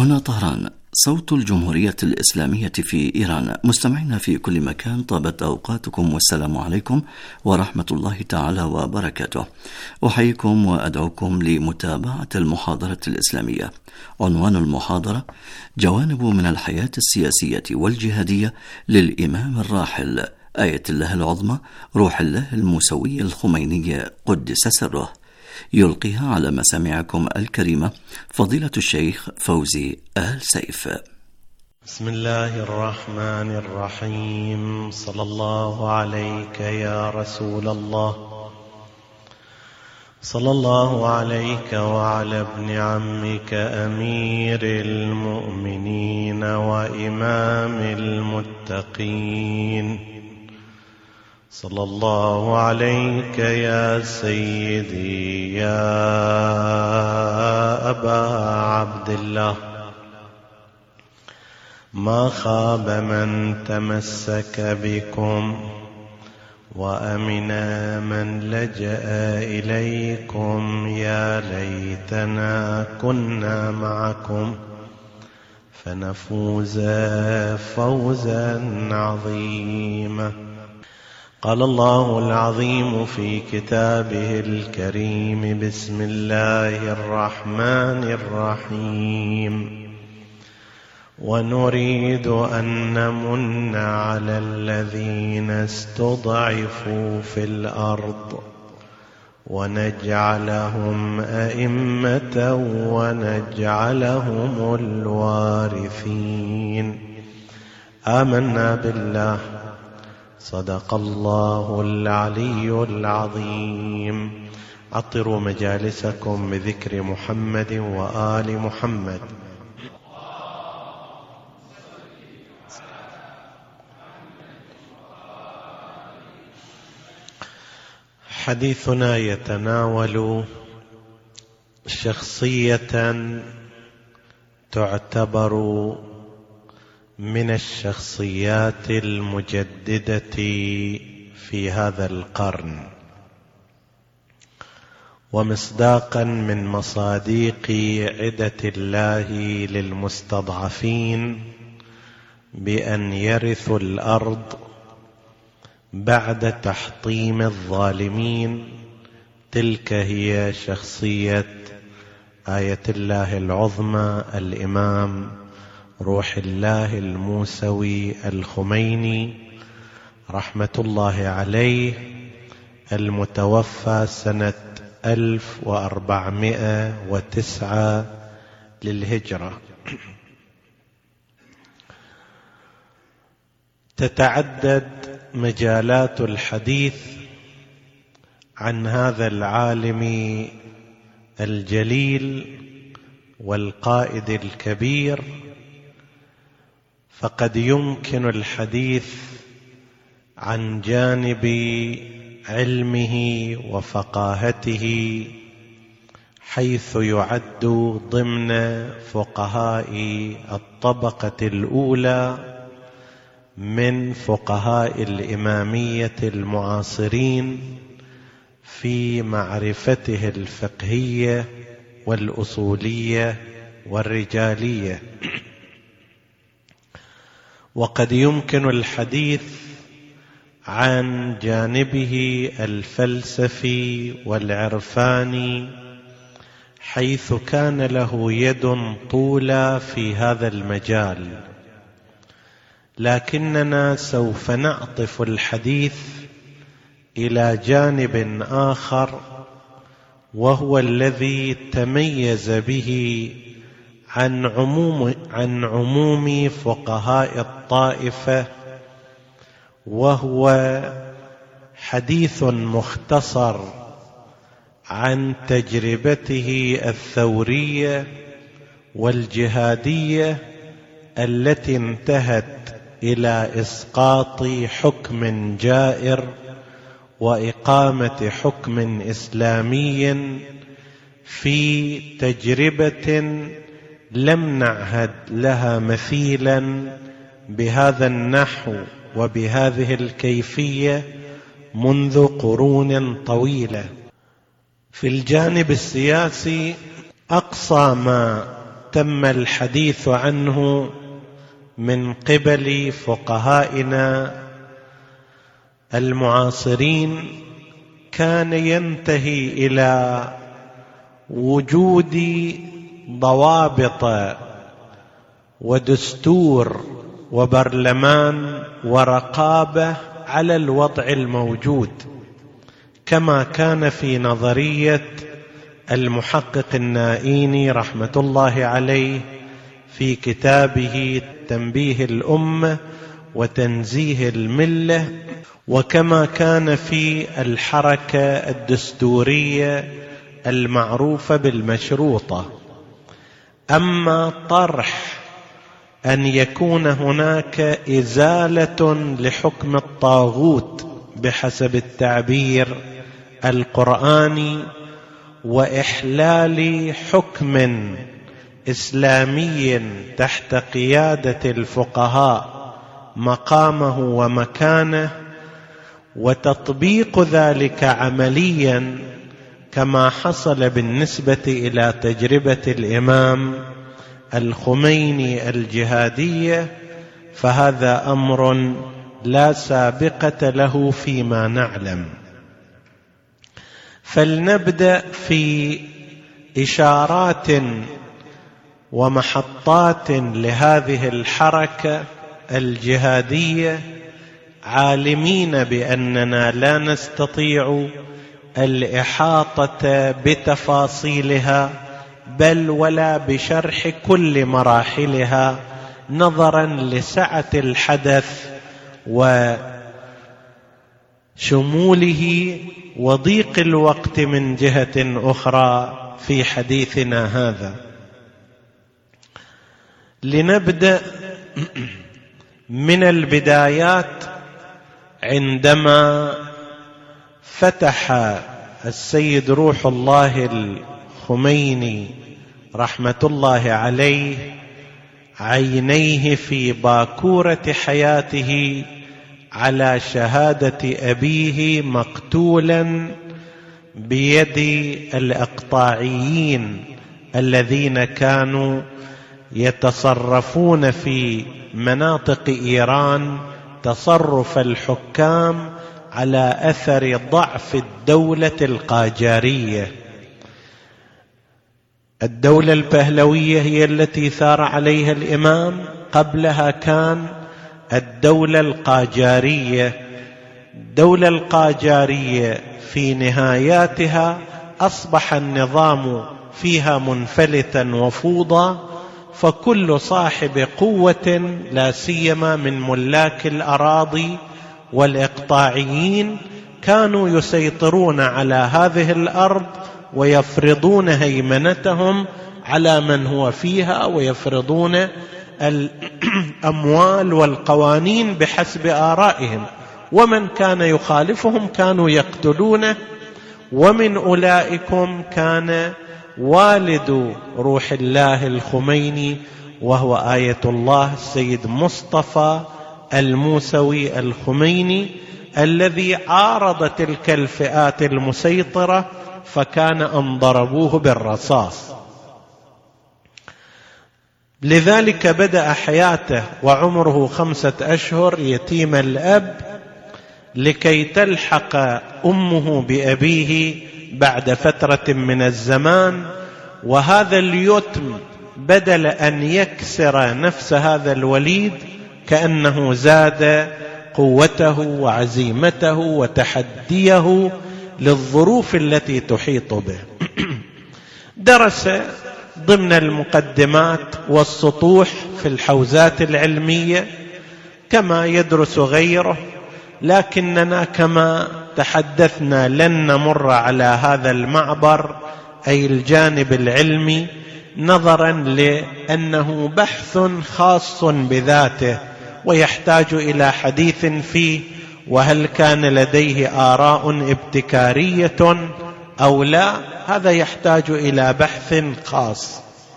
هنا طهران، صوت الجمهورية الإسلامية في إيران. مستمعينا في كل مكان، طابت أوقاتكم والسلام عليكم ورحمة الله تعالى وبركاته. أحييكم وأدعوكم لمتابعة المحاضرة الإسلامية. عنوان المحاضرة: جوانب من الحياة السياسية والجهادية للإمام الراحل آية الله العظمى روح الله الموسوي الخميني قدس سره. يلقيها على مسامعكم الكريمة فضيلة الشيخ فوزي آل سيف. بسم الله الرحمن الرحيم. صلى الله عليك يا رسول الله، صلى الله عليك وعلى ابن عمك أمير المؤمنين وإمام المتقين، صلى الله عليك يا سيدي يا أبا عبد الله. ما خاب من تمسك بكم وأمن من لجأ إليكم. يا ليتنا كنا معكم فنفوز فوزا عظيما. قال الله العظيم في كتابه الكريم: بسم الله الرحمن الرحيم. ونريد أن نمن على الذين استضعفوا في الأرض ونجعلهم أئمة ونجعلهم الوارثين. آمنا بالله، صدق الله العلي العظيم. عطروا مجالسكم بذكر محمد وآل محمد. حديثنا يتناول شخصية تعتبر من الشخصيات المجددة في هذا القرن، ومصداقا من مصاديق عدة الله للمستضعفين بأن يرثوا الأرض بعد تحطيم الظالمين. تلك هي شخصية آية الله العظمى الإمام روح الله الموسوي الخميني رحمة الله عليه، المتوفى سنة 1409 للهجرة. تتعدد مجالات الحديث عن هذا العالم الجليل والقائد الكبير، فقد يمكن الحديث عن جانب علمه وفقاهته، حيث يعد ضمن فقهاء الطبقة الأولى من فقهاء الإمامية المعاصرين في معرفته الفقهية والأصولية والرجالية. وقد يمكن الحديث عن جانبه الفلسفي والعرفاني، حيث كان له يد طولى في هذا المجال. لكننا سوف نعطف الحديث إلى جانب آخر، وهو الذي تميز به عن عموم فقهاء الطائفة، وهو حديث مختصر عن تجربته الثورية والجهادية التي انتهت إلى إسقاط حكم جائر وإقامة حكم إسلامي في تجربة لم نعهد لها مثيلا بهذا النحو وبهذه الكيفية منذ قرون طويلة. في الجانب السياسي أقصى ما تم الحديث عنه من قبل فقهائنا المعاصرين كان ينتهي إلى وجود ضوابط ودستور وبرلمان ورقابة على الوضع الموجود، كما كان في نظرية المحقق النائيني رحمة الله عليه في كتابه تنبيه الأمة وتنزيه الملة، وكما كان في الحركة الدستورية المعروفة بالمشروطة. أما طرح أن يكون هناك إزالة لحكم الطاغوت بحسب التعبير القرآني وإحلال حكم إسلامي تحت قيادة الفقهاء مقامه ومكانه وتطبيق ذلك عمليا كما حصل بالنسبة إلى تجربة الإمام الخميني الجهادية، فهذا أمر لا سابقة له فيما نعلم. فلنبدأ في إشارات ومحطات لهذه الحركة الجهادية، عالمين بأننا لا نستطيع الإحاطة بتفاصيلها بل ولا بشرح كل مراحلها نظرا لسعة الحدث وشموله وضيق الوقت من جهة أخرى في حديثنا هذا. لنبدأ من البدايات عندما فتح السيد روح الله الخميني رحمة الله عليه عينيه في باكورة حياته على شهادة أبيه مقتولا بيد الإقطاعيين الذين كانوا يتصرفون في مناطق إيران تصرف الحكام على أثر ضعف الدولة القاجارية. الدولة البهلوية هي التي ثار عليها الإمام، قبلها كان الدولة القاجارية. الدولة القاجارية في نهاياتها أصبح النظام فيها منفلتا وفوضى، فكل صاحب قوة لا سيما من ملاك الأراضي والإقطاعيين كانوا يسيطرون على هذه الأرض ويفرضون هيمنتهم على من هو فيها، ويفرضون الأموال والقوانين بحسب آرائهم، ومن كان يخالفهم كانوا يقتلونه. ومن أولئكم كان والد روح الله الخميني وهو آية الله السيد مصطفى الموسوي الخميني، الذي عارض تلك الفئات المسيطرة فكان أن ضربوه بالرصاص. لذلك بدأ حياته وعمره 5 أشهر يتيم الأب، لكي تلحق أمه بأبيه بعد فترة من الزمان. وهذا اليتم بدل أن يكسر نفس هذا الوليد كأنه زاد قوته وعزيمته وتحديه للظروف التي تحيط به. درس ضمن المقدمات والسطوح في الحوزات العلمية كما يدرس غيره، لكننا كما تحدثنا لن نمر على هذا المعبر أي الجانب العلمي، نظرا لأنه بحث خاص بذاته ويحتاج إلى حديث فيه، وهل كان لديه آراء ابتكارية أو لا، هذا يحتاج إلى بحث خاص.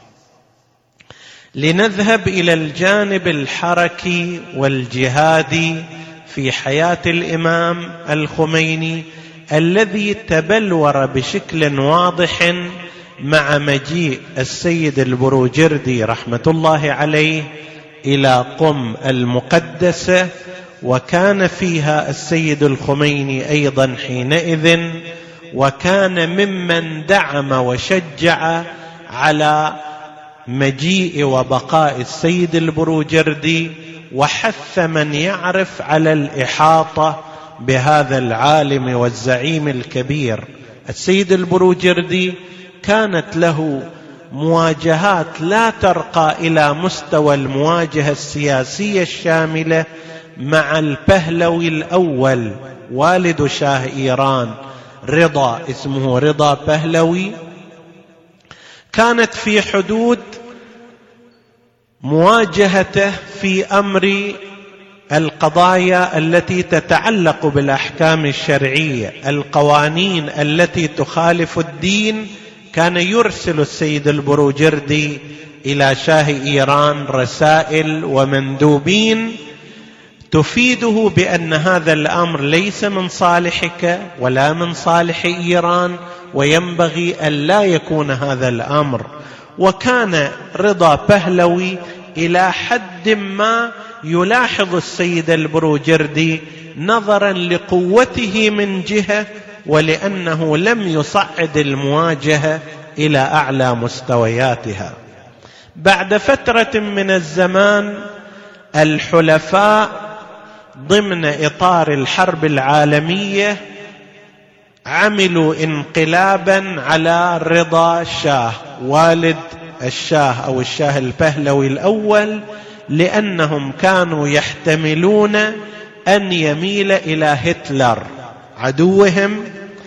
لنذهب إلى الجانب الحركي والجهادي في حياة الإمام الخميني، الذي تبلور بشكل واضح مع مجيء السيد البروجردي رحمة الله عليه إلى قم المقدسة، وكان فيها السيد الخميني أيضا حينئذ، وكان ممن دعم وشجع على مجيء وبقاء السيد البروجردي، وحث من يعرف على الإحاطة بهذا العالم والزعيم الكبير. السيد البروجردي كانت له مواجهات لا ترقى إلى مستوى المواجهة السياسية الشاملة مع البهلوي الأول والد شاه إيران، رضا، اسمه رضا بهلوي. كانت في حدود مواجهته في أمر القضايا التي تتعلق بالأحكام الشرعية، القوانين التي تخالف الدين. كان يرسل السيد البروجردي إلى شاه إيران رسائل ومندوبين تفيده بأن هذا الأمر ليس من صالحك ولا من صالح إيران، وينبغي أن لا يكون هذا الأمر. وكان رضا بهلوي إلى حد ما يلاحظ السيد البروجردي نظرا لقوته من جهة، ولأنه لم يصعد المواجهة إلى أعلى مستوياتها. بعد فترة من الزمان الحلفاء ضمن إطار الحرب العالمية عملوا انقلابا على رضا الشاه والد الشاه أو الشاه البهلوي الأول، لأنهم كانوا يحتملون أن يميل إلى هتلر عدوهم.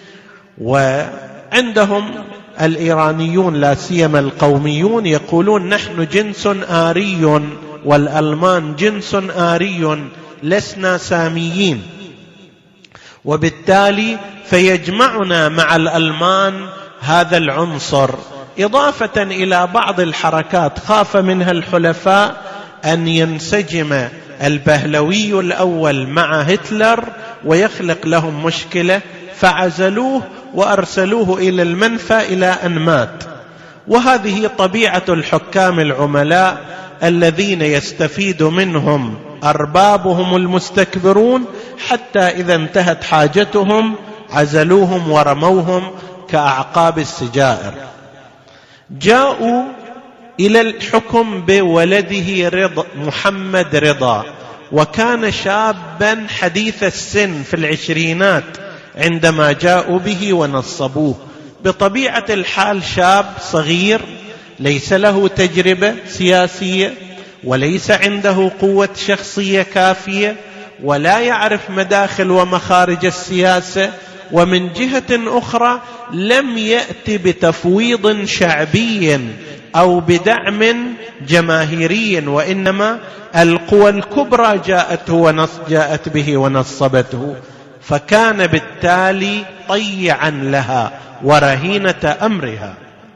وعندهم الإيرانيون لا سيما القوميون يقولون نحن جنس آري والألمان جنس آري لسنا ساميين، وبالتالي فيجمعنا مع الألمان هذا العنصر، إضافة إلى بعض الحركات خاف منها الحلفاء أن ينسجم البهلوي الأول مع هتلر ويخلق لهم مشكلة، فعزلوه وأرسلوه إلى المنفى إلى أن مات. وهذه طبيعة الحكام العملاء الذين يستفيد منهم أربابهم المستكبرون، حتى إذا انتهت حاجتهم عزلوهم ورموهم كأعقاب السجائر. جاءوا إلى الحكم بولده محمد رضا، وكان شابا حديث السن في العشرينات عندما جاءوا به ونصبوه. بطبيعة الحال شاب صغير ليس له تجربة سياسية، وليس عنده قوة شخصية كافية، ولا يعرف مداخل ومخارج السياسة، ومن جهة أخرى لم يأتي بتفويض شعبي أو بدعم جماهيري، وإنما القوى الكبرى جاءت به ونصبته، فكان بالتالي طيعا لها ورهينة أمرها.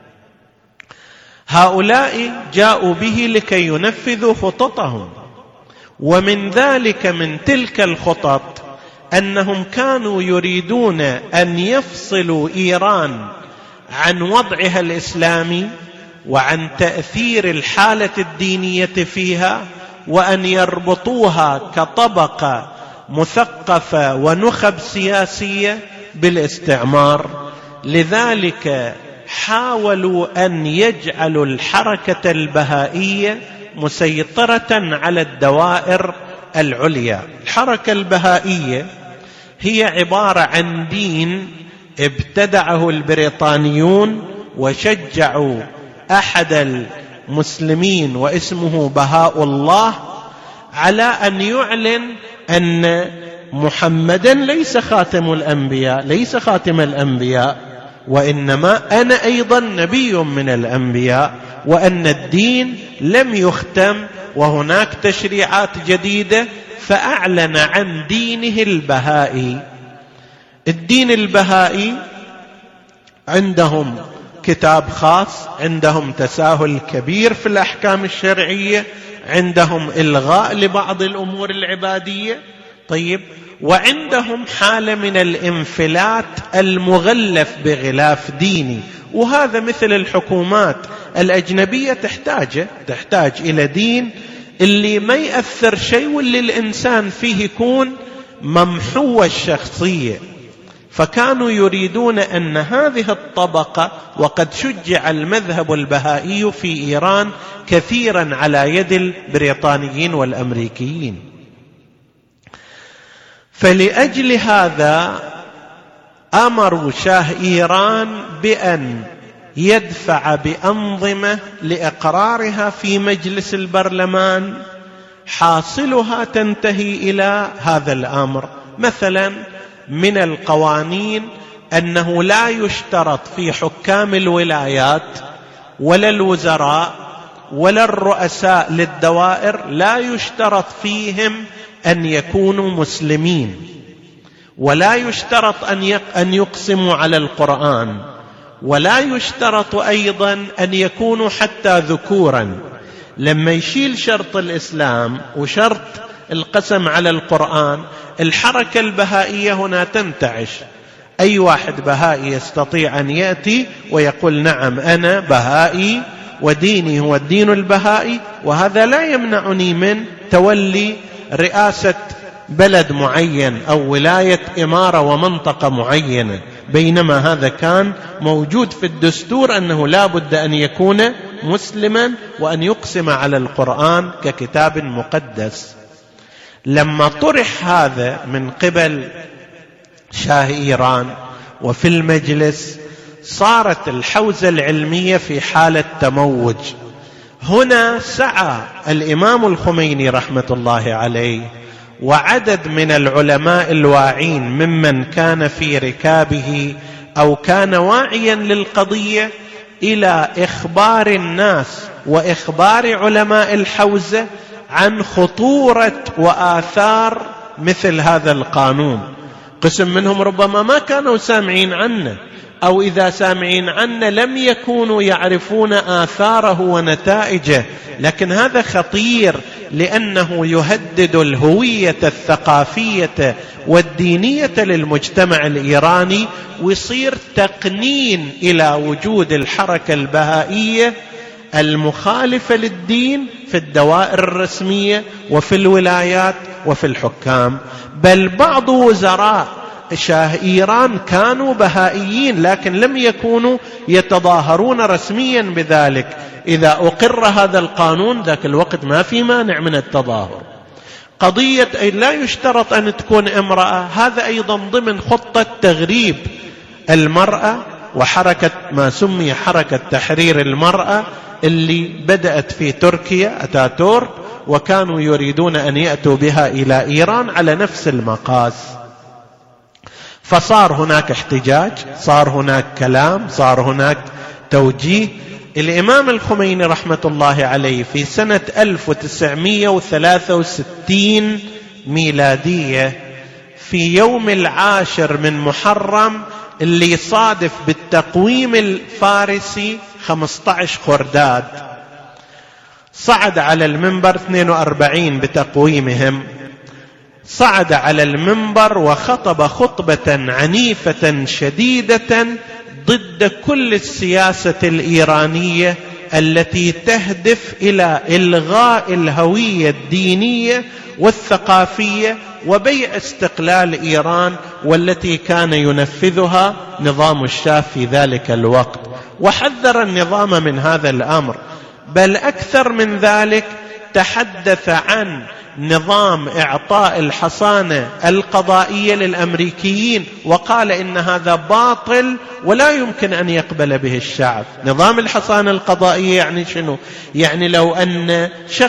هؤلاء جاءوا به لكي ينفذوا خططهم، ومن ذلك من تلك الخطط أنهم كانوا يريدون أن يفصلوا إيران عن وضعها الإسلامي وعن تأثير الحالة الدينية فيها، وأن يربطوها كطبقة مثقفة ونخب سياسية بالاستعمار. لذلك حاولوا أن يجعلوا الحركة البهائية مسيطرة على الدوائر العليا. الحركة البهائية هي عبارة عن دين ابتدعه البريطانيون، وشجعوا أحد المسلمين واسمه بهاء الله على أن يعلن أن محمدا ليس خاتم الأنبياء، ليس خاتم الأنبياء، وإنما أنا أيضا نبي من الأنبياء، وأن الدين لم يختم وهناك تشريعات جديدة. فأعلن عن دينه البهائي. الدين البهائي عندهم كتاب خاص، عندهم تساهل كبير في الأحكام الشرعية، عندهم إلغاء لبعض الأمور العبادية. طيب، وعندهم حالة من الانفلات المغلف بغلاف ديني، وهذا مثل الحكومات الأجنبية تحتاج إلى دين اللي ما يأثر شيء، واللي الإنسان فيه يكون ممحو الشخصية. فكانوا يريدون أن هذه الطبقة، وقد شجع المذهب البهائي في إيران كثيرا على يد البريطانيين والأمريكيين، فلأجل هذا أمروا شاه إيران بأن يدفع بأنظمة لإقرارها في مجلس البرلمان، حاصلها تنتهي إلى هذا الأمر. مثلا من القوانين أنه لا يشترط في حكام الولايات ولا الوزراء ولا الرؤساء للدوائر، لا يشترط فيهم أن يكونوا مسلمين، ولا يشترط أن يقسموا على القرآن، ولا يشترط أيضا أن يكونوا حتى ذكورا. لما يشيل شرط الإسلام وشرط القسم على القرآن، الحركة البهائية هنا تنتعش. أي واحد بهائي يستطيع أن يأتي ويقول نعم أنا بهائي وديني هو الدين البهائي، وهذا لا يمنعني من تولي رئاسة بلد معين أو ولاية إمارة ومنطقة معينة، بينما هذا كان موجود في الدستور أنه لا بد أن يكون مسلما وأن يقسم على القرآن ككتاب مقدس. لما طرح هذا من قبل شاه إيران وفي المجلس، صارت الحوزة العلمية في حالة تموج. هنا سعى الإمام الخميني رحمة الله عليه وعدد من العلماء الواعين ممن كان في ركابه أو كان واعيا للقضية إلى إخبار الناس وإخبار علماء الحوزة عن خطورة وآثار مثل هذا القانون. قسم منهم ربما ما كانوا سامعين عنه، أو إذا سامعين عنه لم يكونوا يعرفون آثاره ونتائجه، لكن هذا خطير لأنه يهدد الهوية الثقافية والدينية للمجتمع الإيراني، ويصير تقنين إلى وجود الحركة البهائية المخالفة للدين في الدوائر الرسمية وفي الولايات وفي الحكام. بل بعض وزراء شاه إيران كانوا بهائيين لكن لم يكونوا يتظاهرون رسميا بذلك. إذا أقر هذا القانون ذاك الوقت ما في مانع من التظاهر. قضية لا يشترط أن تكون امرأة، هذا أيضا ضمن خطة تغريب المرأة وحركة ما سمي حركة تحرير المرأة اللي بدأت في تركيا أتاتورك، وكانوا يريدون أن يأتوا بها إلى إيران على نفس المقاس. فصار هناك احتجاج، صار هناك كلام، صار هناك توجيه. الإمام الخميني رحمة الله عليه في سنة 1963 ميلادية في يوم 10 من محرم اللي يصادف بالتقويم الفارسي 15 خرداد، صعد على المنبر 42 بتقويمهم، صعد على المنبر وخطب خطبة عنيفة شديدة ضد كل السياسة الإيرانية التي تهدف إلى إلغاء الهوية الدينية والثقافية وبيع استقلال إيران، والتي كان ينفذها نظام الشاه في ذلك الوقت، وحذر النظام من هذا الأمر. بل أكثر من ذلك تحدث عن نظام إعطاء الحصانة القضائية للأمريكيين، وقال إن هذا باطل ولا يمكن أن يقبل به الشعب. نظام الحصانة القضائية يعني شنو؟ يعني لو أن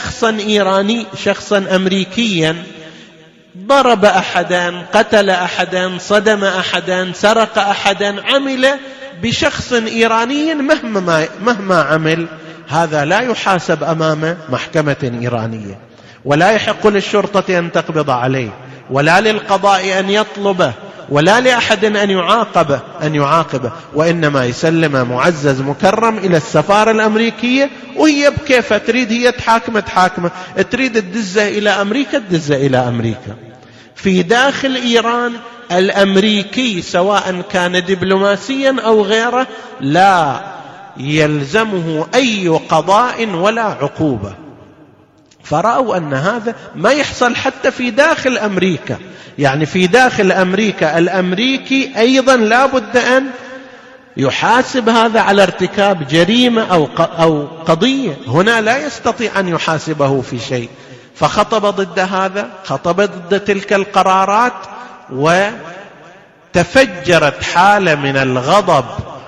شخصا أمريكيا ضرب أحدا، قتل أحدا، صدم أحدا، سرق أحدا، عمل بشخص إيراني مهما عمل، هذا لا يحاسب أمام محكمة إيرانية، ولا يحق للشرطة أن تقبض عليه، ولا للقضاء أن يطلبه، ولا لأحد أن يعاقبه، وإنما يسلم معزز مكرم إلى السفارة الأمريكية، وهي بكيف تريد هي تحاكمه، تريد تدزه إلى أمريكا تدزه إلى أمريكا. في داخل إيران الأمريكي سواء كان دبلوماسيا أو غيره لا يلزمه أي قضاء ولا عقوبة. فرأوا أن هذا ما يحصل حتى في داخل أمريكا، يعني في داخل أمريكا الأمريكي أيضا لا بد أن يحاسب هذا على ارتكاب جريمة أو قضية، هنا لا يستطيع أن يحاسبه في شيء. فخطب ضد هذا، خطب ضد تلك القرارات، وتفجرت حالة من الغضب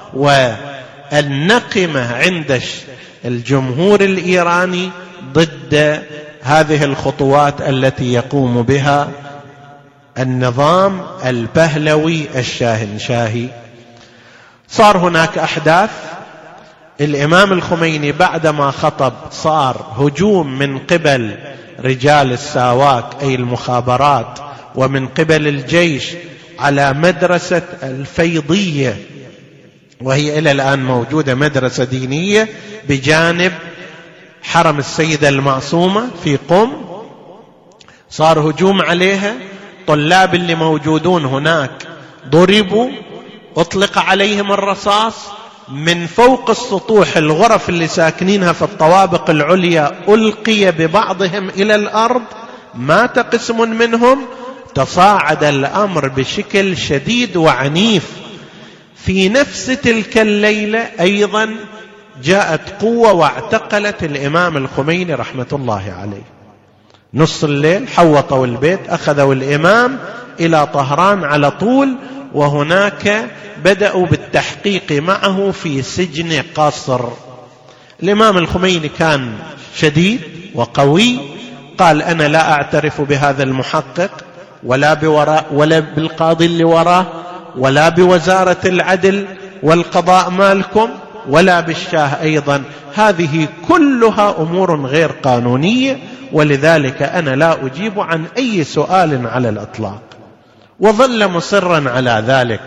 والنقمة عند الجمهور الإيراني ضد هذه الخطوات التي يقوم بها النظام البهلوي الشاهنشاهي. صار هناك أحداث. الإمام الخميني بعدما خطب صار هجوم من قبل رجال الساواك أي المخابرات ومن قبل الجيش على مدرسة الفيضية، وهي إلى الآن موجودة مدرسة دينية بجانب حرم السيدة المعصومة في قم. صار هجوم عليها، طلاب اللي موجودون هناك ضربوا، أطلق عليهم الرصاص من فوق السطوح، الغرف اللي ساكنينها في الطوابق العليا ألقي ببعضهم إلى الأرض، مات قسم منهم. تصاعد الأمر بشكل شديد وعنيف. في نفس تلك الليلة أيضا جاءت قوة واعتقلت الإمام الخميني رحمة الله عليه. نص الليل حوطوا البيت، أخذوا الإمام إلى طهران على طول، وهناك بدأوا بالتحقيق معه في سجن قصر. الإمام الخميني كان شديد وقوي، قال أنا لا أعترف بهذا المحقق ولا بالقاضي اللي وراه ولا بوزارة العدل والقضاء مالكم ولا بالشاه أيضا، هذه كلها أمور غير قانونية، ولذلك أنا لا أجيب عن أي سؤال على الإطلاق. وظل مصرا على ذلك.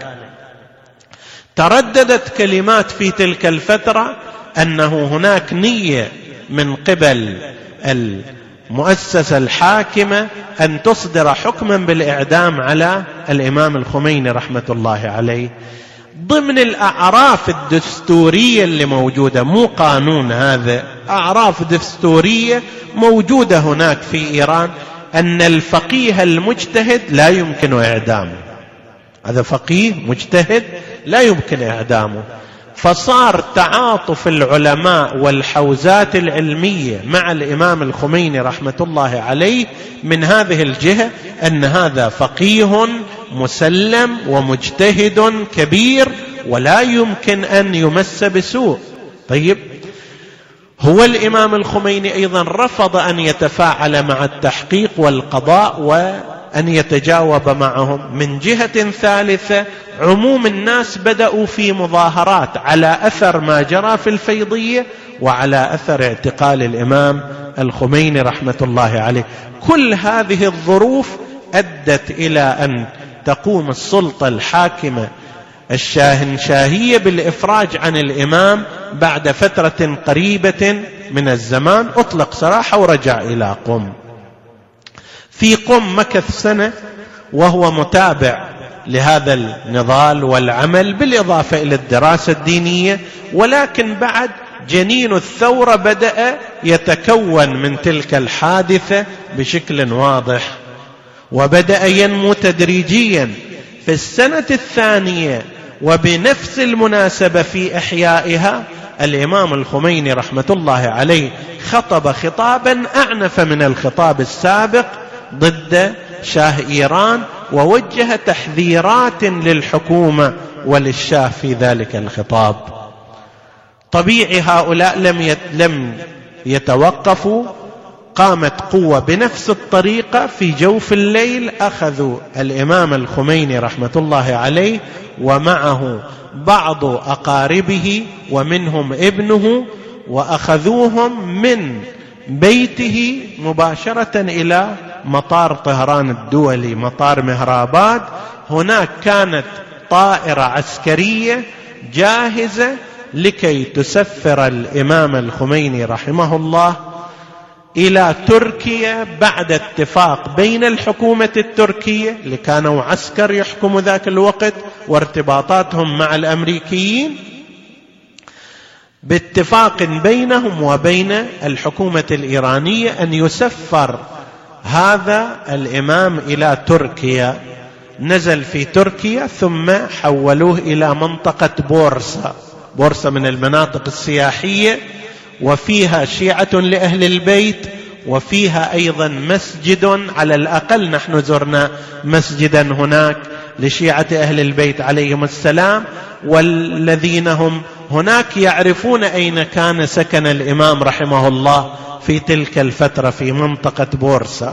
ترددت كلمات في تلك الفترة أنه هناك نية من قبل المؤسسة الحاكمة أن تصدر حكما بالإعدام على الإمام الخميني رحمة الله عليه، ضمن الأعراف الدستورية اللي موجودة، مو قانون، هذا أعراف دستورية موجودة هناك في إيران، أن الفقيه المجتهد لا يمكن إعدامه. هذا فقيه مجتهد لا يمكن إعدامه. فصار تعاطف العلماء والحوزات العلمية مع الإمام الخميني رحمة الله عليه من هذه الجهة، أن هذا فقيه مسلم ومجتهد كبير ولا يمكن أن يمس بسوء. طيب، هو الإمام الخميني أيضا رفض أن يتفاعل مع التحقيق والقضاء وأن يتجاوب معهم. من جهة ثالثة، عموم الناس بدأوا في مظاهرات على أثر ما جرى في الفيضية وعلى أثر اعتقال الإمام الخميني رحمة الله عليه. كل هذه الظروف أدت إلى أن تقوم السلطة الحاكمة الشاهنشاهية بالإفراج عن الإمام بعد فترة قريبة من الزمان. أطلق سراحه ورجع إلى قم. في قم مكث سنة وهو متابع لهذا النضال والعمل، بالإضافة إلى الدراسة الدينية، ولكن بعد جنين الثورة بدأ يتكون من تلك الحادثة بشكل واضح، وبدأ ينمو تدريجيا. في السنة الثانية وبنفس المناسبة في إحيائها، الإمام الخميني رحمة الله عليه خطب خطابا أعنف من الخطاب السابق ضد شاه إيران، ووجه تحذيرات للحكومة وللشاه في ذلك الخطاب. طبيعي هؤلاء لم يتوقفوا، قامت قوة بنفس الطريقة في جوف الليل، أخذوا الإمام الخميني رحمة الله عليه ومعه بعض أقاربه ومنهم ابنه، وأخذوهم من بيته مباشرة إلى مطار طهران الدولي، مطار مهراباد. هناك كانت طائرة عسكرية جاهزة لكي تسفر الإمام الخميني رحمه الله إلى تركيا بعد اتفاق بين الحكومة التركية اللي كانوا عسكر يحكموا ذاك الوقت وارتباطاتهم مع الأمريكيين، باتفاق بينهم وبين الحكومة الإيرانية أن يسفر هذا الإمام إلى تركيا. نزل في تركيا ثم حولوه إلى منطقة بورصة من المناطق السياحية، وفيها شيعة لأهل البيت، وفيها أيضا مسجد، على الأقل نحن زرنا مسجدا هناك لشيعة أهل البيت عليهم السلام، والذين هم هناك يعرفون أين كان سكن الإمام رحمه الله في تلك الفترة في منطقة بورصة.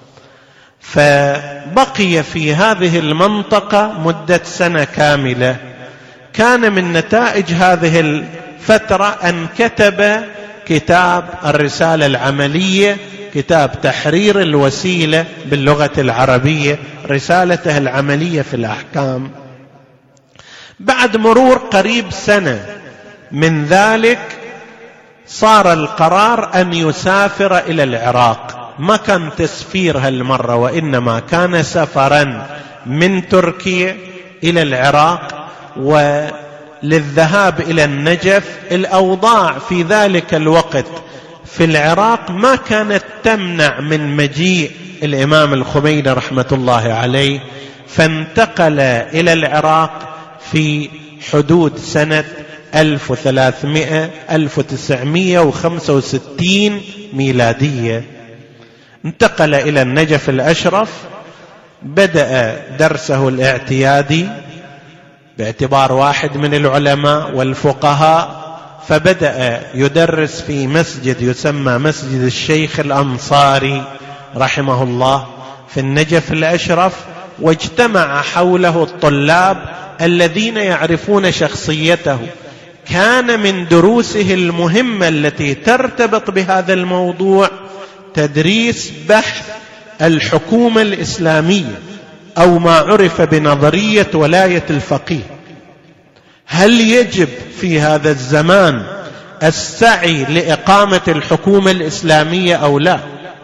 فبقي في هذه المنطقة مدة سنة كاملة. كان من نتائج هذه الفترة أن كتب كتاب الرسالة العملية، كتاب تحرير الوسيلة باللغة العربية، رسالته العملية في الأحكام. بعد مرور قريب سنة من ذلك صار القرار أن يسافر إلى العراق. ما كان تسفير هالمرة، وإنما كان سفرا من تركيا إلى العراق وللذهاب إلى النجف. الأوضاع في ذلك الوقت في العراق ما كانت تمنع من مجيء الإمام الخميني رحمة الله عليه، فانتقل إلى العراق في حدود سنة 1965 ميلادية. انتقل إلى النجف الأشرف، بدأ درسه الاعتيادي باعتبار واحد من العلماء والفقهاء، فبدأ يدرس في مسجد يسمى مسجد الشيخ الأنصاري رحمه الله في النجف الأشرف، واجتمع حوله الطلاب الذين يعرفون شخصيته. كان من دروسه المهمة التي ترتبط بهذا الموضوع تدريس بحث الحكومة الإسلامية، أو ما عرف بنظرية ولاية الفقيه. هل يجب في هذا الزمان السعي لإقامة الحكومة الإسلامية أو لا؟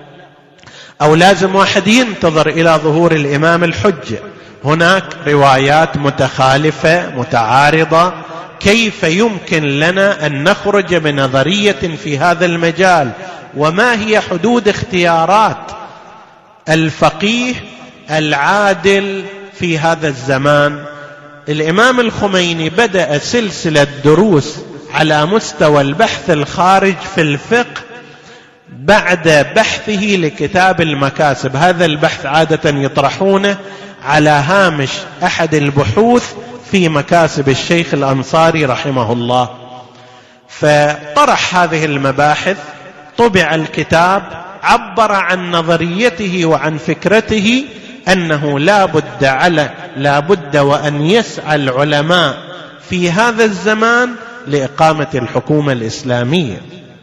أو لازم واحد ينتظر إلى ظهور الإمام الحجة؟ هناك روايات متخالفة متعارضة. كيف يمكن لنا أن نخرج بنظرية في هذا المجال؟ وما هي حدود اختيارات الفقيه العادل في هذا الزمان؟ الإمام الخميني بدأ سلسلة دروس على مستوى البحث الخارج في الفقه بعد بحثه لكتاب المكاسب. هذا البحث عادة يطرحونه على هامش أحد البحوث في مكاسب الشيخ الأنصاري رحمه الله، فطرح هذه المباحث، طبع الكتاب، عبر عن نظريته وعن فكرته أنه لا بد وأن يسعى العلماء في هذا الزمان لإقامة الحكومة الإسلامية.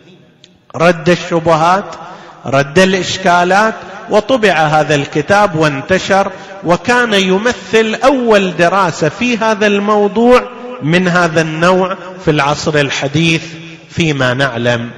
رد الشبهات، رد الإشكالات، وطبع هذا الكتاب وانتشر، وكان يمثل أول دراسة في هذا الموضوع من هذا النوع في العصر الحديث فيما نعلم.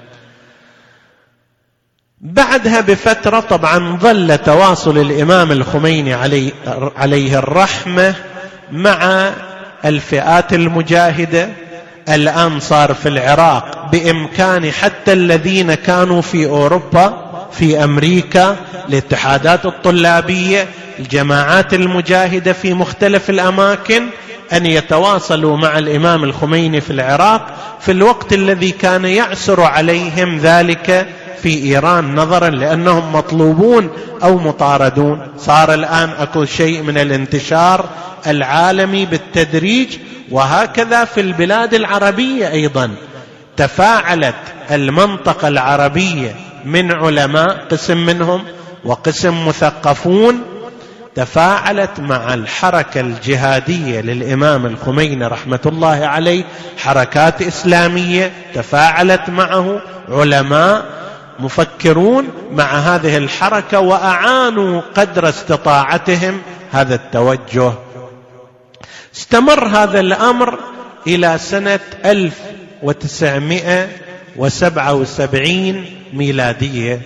بعدها بفترة طبعا ظل تواصل الإمام الخميني عليه الرحمة مع الفئات المجاهدة. الآن صار في العراق بإمكان حتى الذين كانوا في أوروبا، في أمريكا، الاتحادات الطلابية، الجماعات المجاهدة في مختلف الأماكن، أن يتواصلوا مع الإمام الخميني في العراق في الوقت الذي كان يعسر عليهم ذلك في إيران، نظرا لأنهم مطلوبون أو مطاردون. صار الآن أكو شيء من الانتشار العالمي بالتدريج، وهكذا في البلاد العربية أيضا تفاعلت المنطقة العربية من علماء، قسم منهم وقسم مثقفون، تفاعلت مع الحركة الجهادية للإمام الخميني رحمة الله عليه. حركات إسلامية تفاعلت معه، علماء مفكرون مع هذه الحركة، وأعانوا قدر استطاعتهم هذا التوجه. استمر هذا الأمر إلى سنة 1900 1977 ميلادية.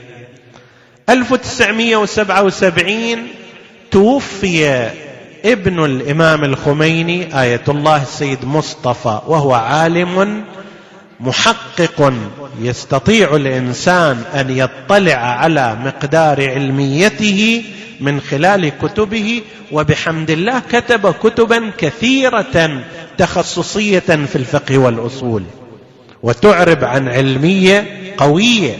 1977 توفي ابن الإمام الخميني آية الله السيد مصطفى، وهو عالم محقق يستطيع الإنسان أن يطلع على مقدار علميته من خلال كتبه، وبحمد الله كتب كتبا كثيرة تخصصية في الفقه والأصول وتعرب عن علمية قوية.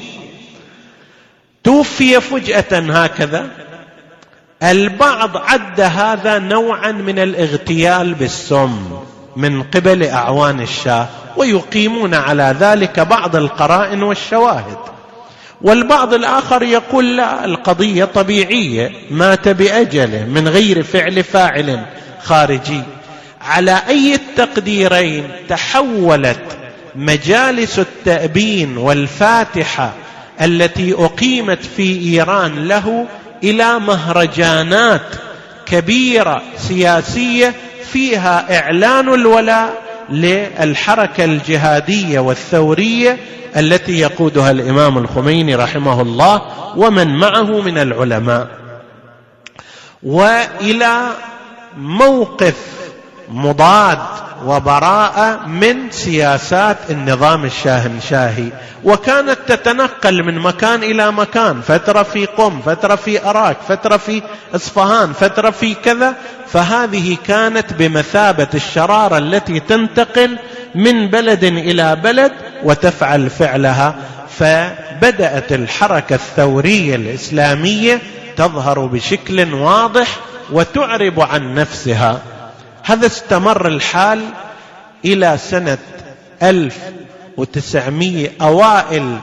توفي فجأة هكذا. البعض عد هذا نوعا من الاغتيال بالسم من قبل أعوان الشاه، ويقيمون على ذلك بعض القرائن والشواهد. والبعض الآخر يقول لا، القضية طبيعية، مات بأجله من غير فعل فاعل خارجي. على أي التقديرين تحولت مجالس التأبين والفاتحة التي أقيمت في إيران له إلى مهرجانات كبيرة سياسية فيها إعلان الولاء للحركة الجهادية والثورية التي يقودها الإمام الخميني رحمه الله ومن معه من العلماء، وإلى موقف مضاد وبراءة من سياسات النظام الشاهنشاهي، وكانت تتنقل من مكان إلى مكان، فترة في قم، فترة في أراك، فترة في إصفهان، فترة في كذا. فهذه كانت بمثابة الشرارة التي تنتقل من بلد إلى بلد وتفعل فعلها. فبدأت الحركة الثورية الإسلامية تظهر بشكل واضح وتعرب عن نفسها. هذا استمر الحال إلى سنة 1900 أوائل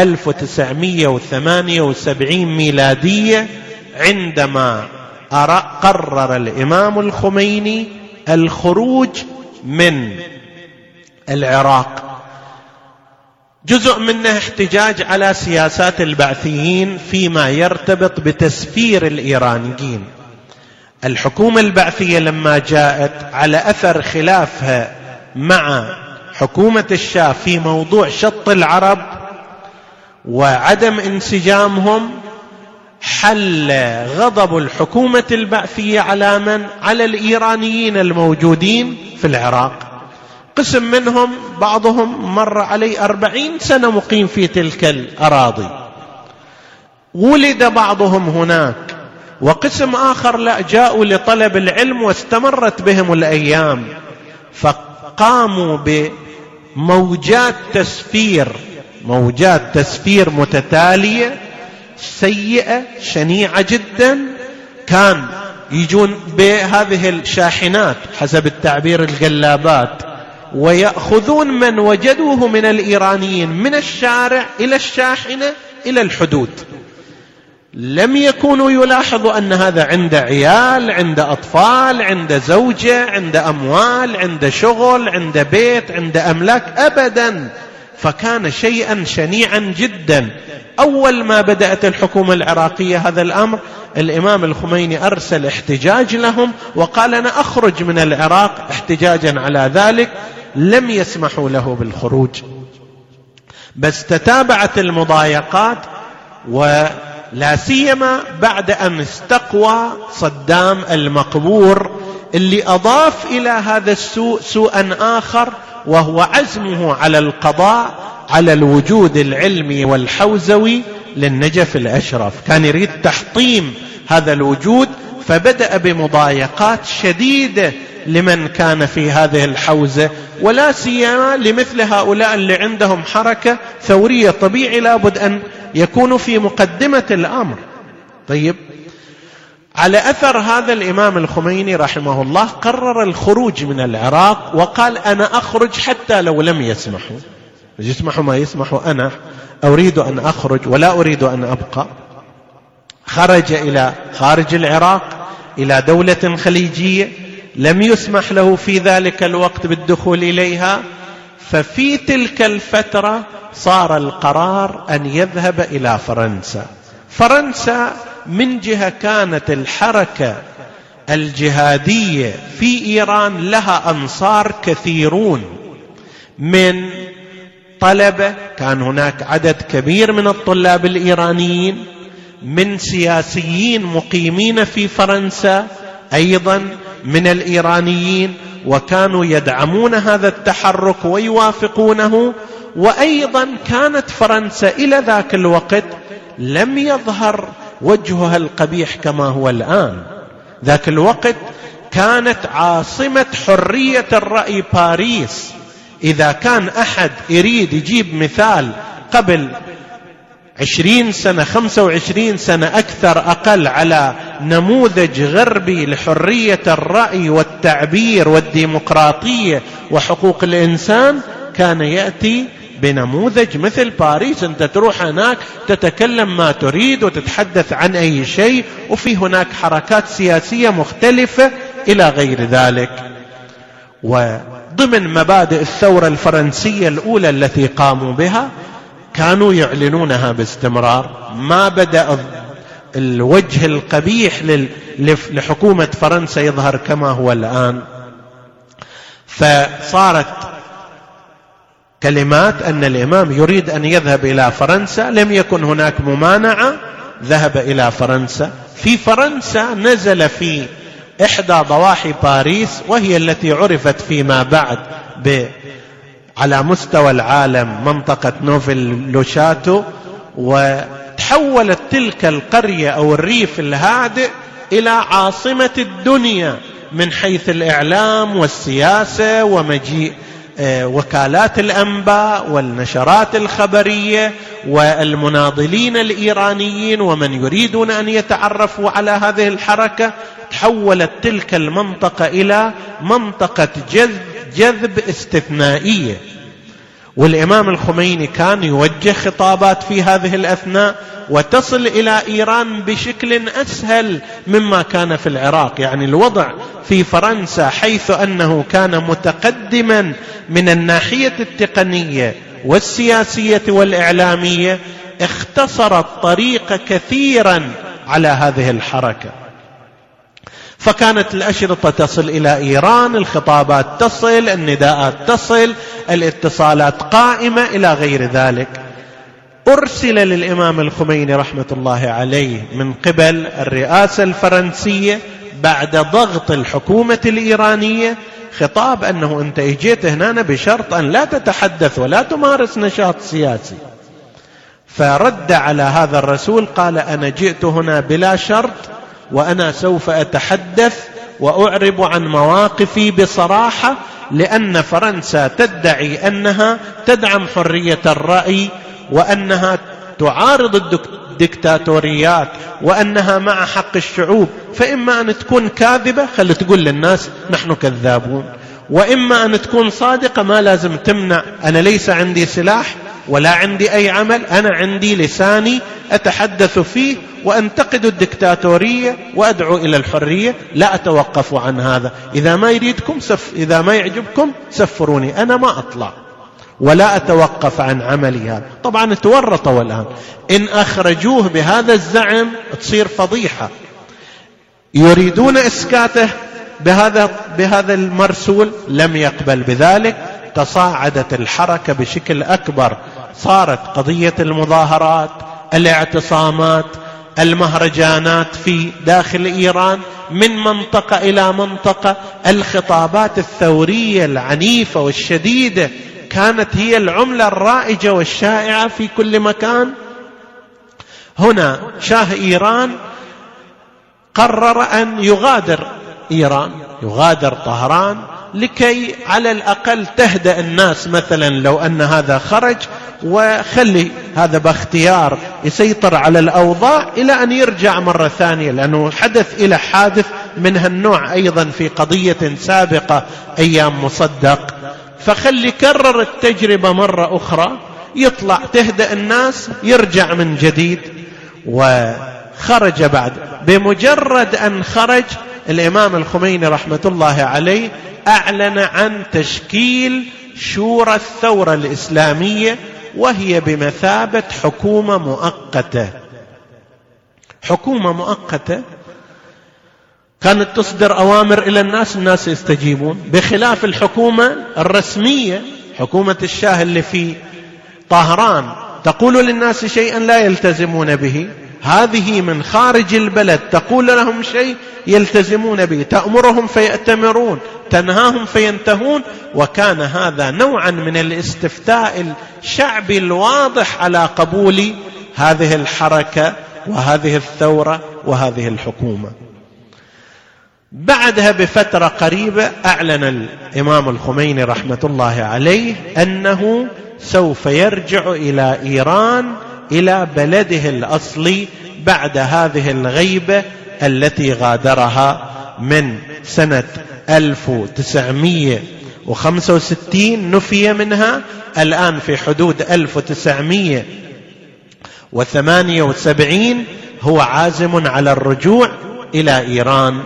1978 ميلادية، عندما قرر الإمام الخميني الخروج من العراق. جزء منه احتجاج على سياسات البعثيين فيما يرتبط بتسفير الإيرانيين. الحكومة البعثية لما جاءت على أثر خلافها مع حكومة الشاه في موضوع شط العرب وعدم انسجامهم، حل غضب الحكومة البعثية على من؟ على الإيرانيين الموجودين في العراق. قسم منهم بعضهم مر عليه 40 سنة مقيم في تلك الأراضي، ولد بعضهم هناك، وقسم آخر لا، جاءوا لطلب العلم واستمرت بهم الأيام، فقاموا بموجات تسفير متتالية سيئة شنيعة جدا. كان يجون بهذه الشاحنات حسب التعبير الجلابات، ويأخذون من وجدوه من الإيرانيين من الشارع إلى الشاحنة إلى الحدود. لم يكونوا يلاحظوا أن هذا عنده عيال، عنده أطفال، عنده زوجة، عنده أموال، عنده شغل، عنده بيت، عنده أملاك، أبدا. فكان شيئا شنيعا جدا. أول ما بدأت الحكومة العراقية هذا الأمر، الإمام الخميني أرسل احتجاج لهم وقال أنا أخرج من العراق احتجاجا على ذلك. لم يسمحوا له بالخروج، بس تتابعت المضايقات، ولا سيما بعد أن استقوى صدام المقبور، اللي أضاف إلى هذا السوء سوءا آخر، وهو عزمه على القضاء على الوجود العلمي والحوزوي للنجف الأشرف. كان يريد تحطيم هذا الوجود، فبدأ بمضايقات شديدة لمن كان في هذه الحوزة، ولا سيما لمثل هؤلاء اللي عندهم حركة ثورية. طبيعي لابد أن يكونوا في مقدمة الأمر. طيب، على أثر هذا الإمام الخميني رحمه الله قرر الخروج من العراق، وقال أنا أخرج حتى لو لم يسمحوا. يسمحوا ما يسمحوا، أنا أريد أن أخرج ولا أريد أن أبقى. خرج إلى خارج العراق إلى دولة خليجية، لم يسمح له في ذلك الوقت بالدخول إليها. ففي تلك الفترة صار القرار أن يذهب إلى فرنسا. فرنسا من جهة كانت الحركة الجهادية في إيران لها أنصار كثيرون من طلبة، كان هناك عدد كبير من الطلاب الإيرانيين، من سياسيين مقيمين في فرنسا أيضا من الإيرانيين، وكانوا يدعمون هذا التحرك ويوافقونه. وأيضا كانت فرنسا إلى ذاك الوقت لم يظهر وجهها القبيح كما هو الآن. ذاك الوقت كانت عاصمة حرية الرأي باريس. إذا كان أحد يريد يجيب مثال قبل 20 سنة 25 سنة أكثر أقل على نموذج غربي لحرية الرأي والتعبير والديمقراطية وحقوق الإنسان، كان يأتي بنموذج مثل باريس. أنت تروح هناك تتكلم ما تريد وتتحدث عن أي شيء، وفي هناك حركات سياسية مختلفة إلى غير ذلك. وضمن مبادئ الثورة الفرنسية الأولى التي قاموا بها كانوا يعلنونها باستمرار. ما بدأ الوجه القبيح لحكومة فرنسا يظهر كما هو الآن. فصارت كلمات أن الإمام يريد أن يذهب إلى فرنسا، لم يكن هناك ممانعة، ذهب إلى فرنسا. في فرنسا نزل في إحدى ضواحي باريس، وهي التي عرفت فيما بعد على مستوى العالم منطقة نوفل لوشاتو، وتحولت تلك القرية أو الريف الهادئ إلى عاصمة الدنيا من حيث الإعلام والسياسة ومجيء وكالات الأنباء والنشرات الخبرية والمناضلين الإيرانيين ومن يريدون أن يتعرفوا على هذه الحركة. تحولت تلك المنطقة إلى منطقة جذب استثنائية. والإمام الخميني كان يوجه خطابات في هذه الأثناء وتصل إلى إيران بشكل أسهل مما كان في العراق. يعني الوضع في فرنسا حيث أنه كان متقدما من الناحية التقنية والسياسية والإعلامية، اختصر الطريق كثيرا على هذه الحركة. فكانت الأشرطة تصل إلى إيران، الخطابات تصل، النداءات تصل، الاتصالات قائمة إلى غير ذلك. أرسل للإمام الخميني رحمة الله عليه من قبل الرئاسة الفرنسية بعد ضغط الحكومة الإيرانية خطاب أنه أنت اجيت هنا بشرط أن لا تتحدث ولا تمارس نشاط سياسي. فرد على هذا الرسول قال أنا جئت هنا بلا شرط، وأنا سوف أتحدث وأعرب عن مواقفي بصراحة، لأن فرنسا تدعي أنها تدعم حرية الرأي وأنها تعارض الدكتاتوريات وأنها مع حق الشعوب. فإما أن تكون كاذبة خلي تقول للناس نحن كذابون، وإما أن تكون صادقة ما لازم تمنع. أنا ليس عندي سلاح ولا عندي أي عمل، أنا عندي لساني أتحدث فيه وأنتقد الدكتاتورية وأدعو إلى الحرية، لا أتوقف عن هذا. إذا ما يريدكم إذا ما يعجبكم سفروني، أنا ما أطلع ولا أتوقف عن عملي هذا. طبعا تورطوا الآن، إن أخرجوه بهذا الزعم تصير فضيحة. يريدون إسكاته بهذا المرسول، لم يقبل بذلك. تصاعدت الحركة بشكل أكبر، صارت قضية المظاهرات، الاعتصامات، المهرجانات في داخل إيران من منطقة إلى منطقة. الخطابات الثورية العنيفة والشديدة كانت هي العملة الرائجة والشائعة في كل مكان. هنا شاه إيران قرر أن يغادر إيران، يغادر طهران، لكي على الأقل تهدأ الناس. مثلا لو أن هذا خرج وخلي هذا باختيار يسيطر على الأوضاع إلى أن يرجع مرة ثانية، لأنه حدث إلى حادث من هالنوع أيضا في قضية سابقة أيام مصدق. فخلي كرر التجربة مرة أخرى، يطلع تهدأ الناس يرجع من جديد. وخرج بعد، بمجرد أن خرج الإمام الخميني رحمة الله عليه أعلن عن تشكيل شورى الثورة الإسلامية، وهي بمثابة حكومة مؤقتة. حكومة مؤقتة كانت تصدر أوامر إلى الناس يستجيبون، بخلاف الحكومة الرسمية حكومة الشاه اللي في طهران تقول للناس شيئا لا يلتزمون به، هذه من خارج البلد تقول لهم شيء يلتزمون به، تأمرهم فيأتمرون، تنهاهم فينتهون. وكان هذا نوعا من الاستفتاء الشعبي الواضح على قبول هذه الحركة وهذه الثورة وهذه الحكومة. بعدها بفترة قريبة أعلن الإمام الخميني رحمة الله عليه أنه سوف يرجع إلى إيران، إلى بلده الأصلي، بعد هذه الغيبة التي غادرها من سنة 1965 نفي منها، الآن في حدود 1978 هو عازم على الرجوع إلى إيران.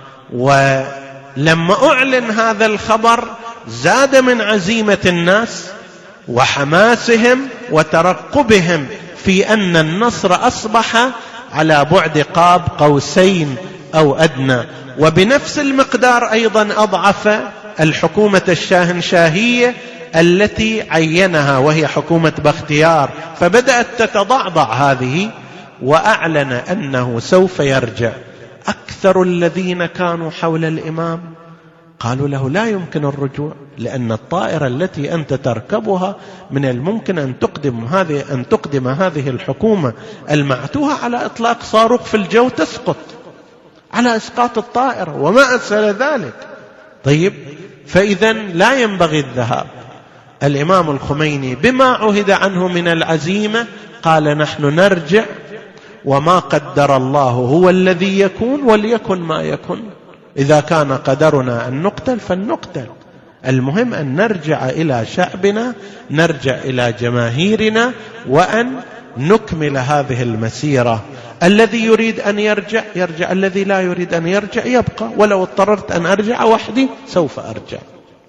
ولما أعلن هذا الخبر زاد من عزيمة الناس وحماسهم وترقبهم في أن النصر أصبح على بعد قاب قوسين أو أدنى. وبنفس المقدار أيضا أضعف الحكومة الشاهنشاهية التي عينها وهي حكومة بختيار، فبدأت تتضعضع هذه، وأعلن أنه سوف يرجع. أكثر الذين كانوا حول الإمام قالوا له لا يمكن الرجوع، لأن الطائرة التي أنت تركبها من الممكن أن تقدم هذه الحكومة المعتوهة على إطلاق صاروخ في الجو تسقط، على إسقاط الطائرة وما أسهل ذلك. طيب، فإذا لا ينبغي الذهاب. الإمام الخميني بما عهد عنه من العزيمة قال نحن نرجع، وما قدر الله هو الذي يكون، وليكن ما يكن. إذا كان قدرنا أن نقتل فلنقتل، المهم أن نرجع إلى شعبنا، نرجع إلى جماهيرنا، وأن نكمل هذه المسيرة. الذي يريد أن يرجع يرجع، الذي لا يريد أن يرجع يبقى، ولو اضطررت أن أرجع وحدي سوف أرجع.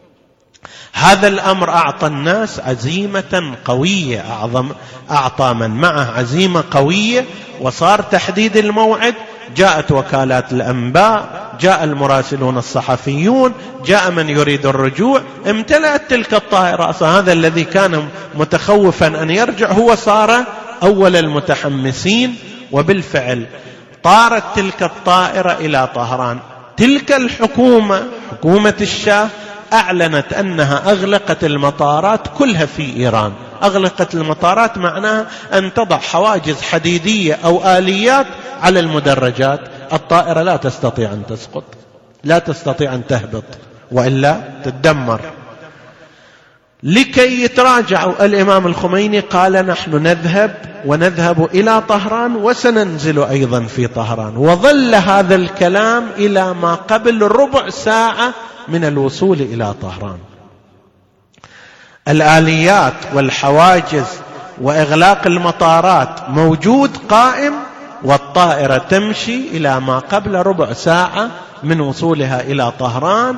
هذا الأمر أعطى الناس عزيمة قوية، أعطى من معه عزيمة قوية، وصار تحديد الموعد. جاءت وكالات الأنباء، جاء المراسلون الصحفيون، جاء من يريد الرجوع، امتلأت تلك الطائرة. هذا الذي كان متخوفا أن يرجع هو صار أول المتحمسين، وبالفعل طارت تلك الطائرة إلى طهران. تلك الحكومة، حكومة الشاه، أعلنت أنها أغلقت المطارات كلها في إيران. أغلقت المطارات معناها أن تضع حواجز حديدية أو آليات على المدرجات. الطائرة لا تستطيع أن تسقط، لا تستطيع أن تهبط، وإلا تدمر. لكي يتراجعوا، الإمام الخميني قال نحن نذهب إلى طهران، وسننزل أيضا في طهران. وظل هذا الكلام إلى ما قبل ربع ساعة من الوصول إلى طهران. الآليات والحواجز وإغلاق المطارات موجود قائم، والطائرة تمشي إلى ما قبل ربع ساعة من وصولها إلى طهران.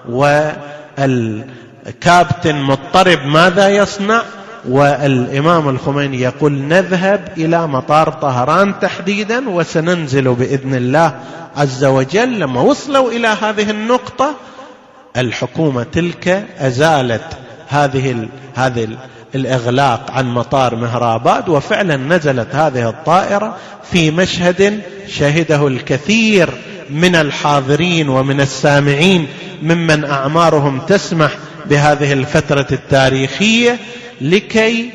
والكابتن مضطرب ماذا يصنع؟ والإمام الخميني يقول نذهب إلى مطار طهران تحديدا، وسننزل بإذن الله عز وجل. لما وصلوا إلى هذه النقطة، الحكومة تلك أزالت هذه الإغلاق عن مطار مهراباد، وفعلا نزلت هذه الطائرة في مشهد شهده الكثير من الحاضرين ومن السامعين ممن أعمارهم تسمح بهذه الفترة التاريخية، لكي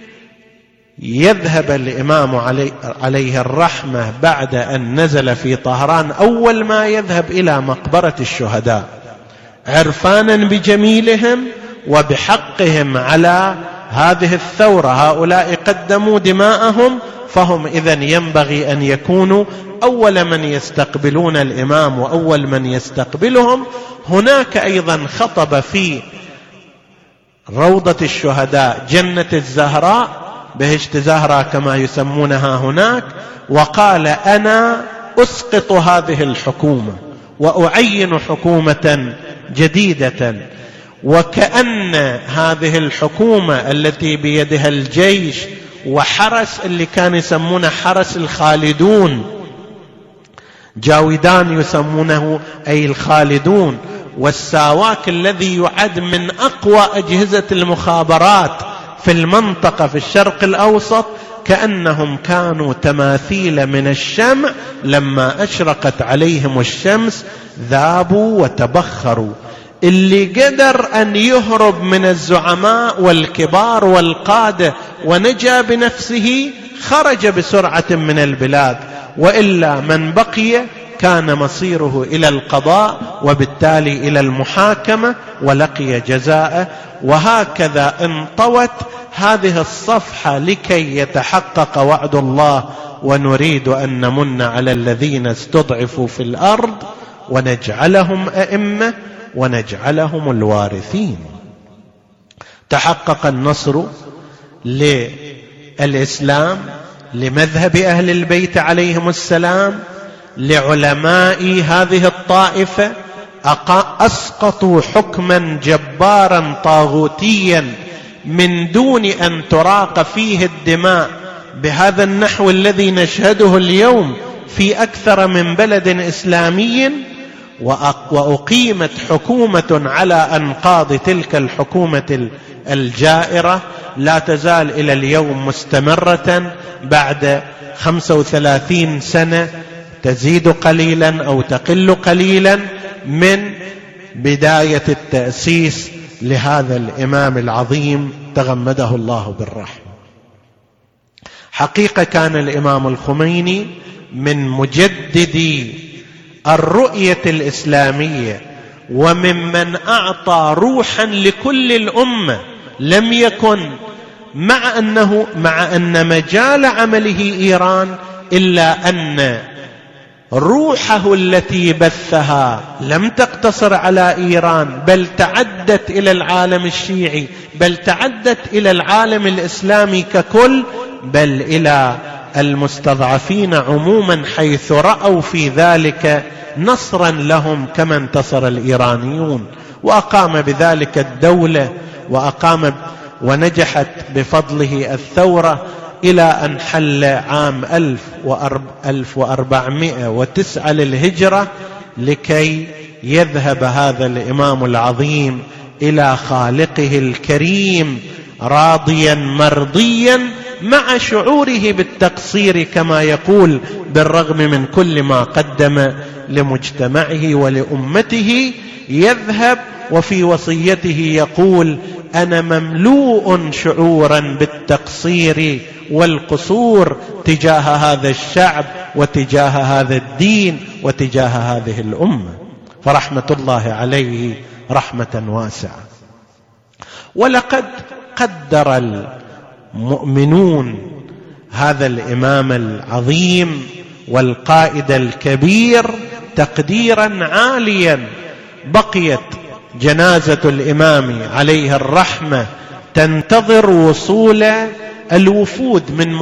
يذهب الإمام عليه الرحمة بعد أن نزل في طهران. أول ما يذهب إلى مقبرة الشهداء عرفانا بجميلهم وبحقهم على هذه الثورة. هؤلاء قدموا دماءهم، فهم إذن ينبغي أن يكونوا أول من يستقبلون الإمام وأول من يستقبلهم. هناك أيضا خطب في روضة الشهداء جنة الزهراء، بهشت زهرة كما يسمونها هناك، وقال أنا أسقط هذه الحكومة وأعين حكومة جديدة. وكأن هذه الحكومة التي بيدها الجيش وحرس اللي كان يسمونه حرس الخالدون، جاودان يسمونه أي الخالدون، والساواك الذي يعد من أقوى أجهزة المخابرات في المنطقة في الشرق الأوسط كأنهم كانوا تماثيل من الشمع، لما أشرقت عليهم الشمس ذابوا وتبخروا. اللي قدر أن يهرب من الزعماء والكبار والقادة ونجا بنفسه خرج بسرعة من البلاد، وإلا من بقي كان مصيره إلى القضاء وبالتالي إلى المحاكمة ولقي جزاءه. وهكذا انطوت هذه الصفحة لكي يتحقق وعد الله: ونريد أن نمن على الذين استضعفوا في الأرض ونجعلهم أئمة ونجعلهم الوارثين. تحقق النصر للإسلام، لمذهب أهل البيت عليهم السلام، لعلماء هذه الطائفة، أسقطوا حكما جبارا طاغوتيا من دون أن تراق فيه الدماء بهذا النحو الذي نشهده اليوم في أكثر من بلد إسلامي، وأقيمت حكومة على أنقاض تلك الحكومة الجائرة لا تزال إلى اليوم مستمرة بعد 35 سنة، تزيد قليلا أو تقل قليلا من بداية التأسيس لهذا الإمام العظيم تغمده الله بالرحمة. حقيقة كان الإمام الخميني من مجددي الرؤية الإسلامية، وممن أعطى روحا لكل الأمة. لم يكن مع أن مجال عمله إيران، إلا أن روحه التي بثها لم تقتصر على إيران، بل تعدت إلى العالم الشيعي، بل تعدت إلى العالم الإسلامي ككل، بل إلى المستضعفين عموما، حيث رأوا في ذلك نصرا لهم كما انتصر الإيرانيون. وأقام بذلك الدولة، ونجحت بفضله الثورة إلى أن حل عام 1409 للهجرة، لكي يذهب هذا الإمام العظيم إلى خالقه الكريم راضيا مرضيا، مع شعوره بالتقصير كما يقول، بالرغم من كل ما قدم لمجتمعه ولأمته. يذهب وفي وصيته يقول: أنا مملوء شعورا بالتقصير والقصور تجاه هذا الشعب وتجاه هذا الدين وتجاه هذه الأمة. فرحمة الله عليه رحمة واسعة. ولقد قدر المؤمنون هذا الإمام العظيم والقائد الكبير تقديرا عاليا. بقيت جنازة الإمام عليه الرحمة تنتظر وصول الوفود من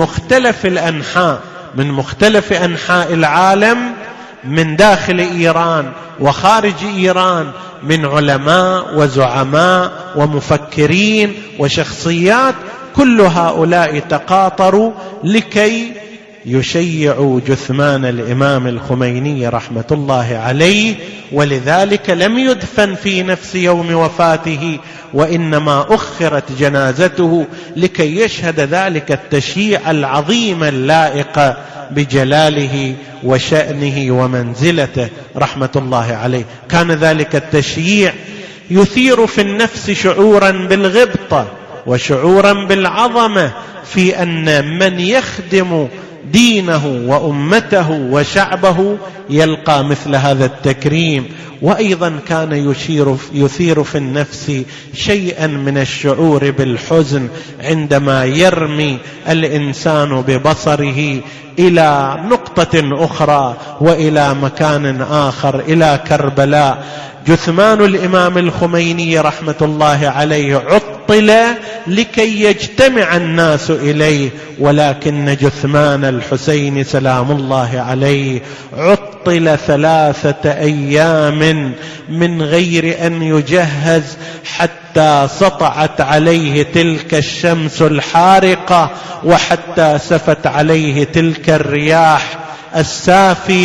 مختلف أنحاء العالم، من داخل إيران وخارج إيران، من علماء وزعماء ومفكرين وشخصيات. كل هؤلاء تقاطروا لكي يشيعوا جثمان الإمام الخميني رحمة الله عليه. ولذلك لم يدفن في نفس يوم وفاته، وإنما أخرت جنازته لكي يشهد ذلك التشييع العظيم اللائق بجلاله وشأنه ومنزلته رحمة الله عليه. كان ذلك التشييع يثير في النفس شعورا بالغبطة وشعورا بالعظمة في أن من يخدم دينه وأمته وشعبه يلقى مثل هذا التكريم. وأيضا كان يثير في النفس شيئا من الشعور بالحزن عندما يرمي الإنسان ببصره إلى نقطة أخرى وإلى مكان آخر، إلى كربلاء. جثمان الإمام الخميني رحمة الله عليه عطل لكي يجتمع الناس إليه، ولكن جثمان الحسين سلام الله عليه عطل 3 أيام من غير أن يجهز، حتى سطعت عليه تلك الشمس الحارقة، وحتى سفت عليه تلك الرياح السافية،